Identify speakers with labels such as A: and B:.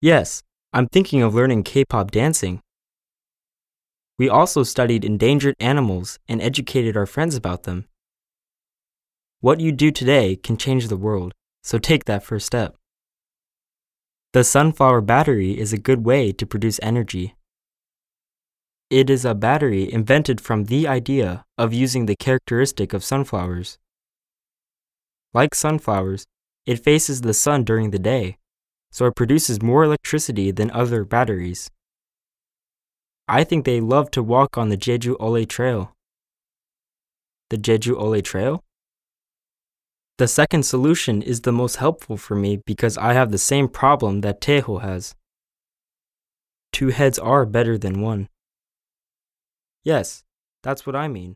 A: Yes, I'm thinking of learning K-pop dancing. We also studied endangered animals and educated our friends about them. What you do today can change the world, so take that first step. The sunflower battery is a good way to produce energy. It is a battery invented from the idea of using the characteristic of sunflowers. Like sunflowers, it faces the sun during the day, so it produces more electricity than other batteries. I think they love to walk on the Jeju Ole Trail. The Jeju Ole Trail? The second solution is the most helpful for me because I have the same problem that Taeho has. Two heads are better than one. Yes, that's what I mean.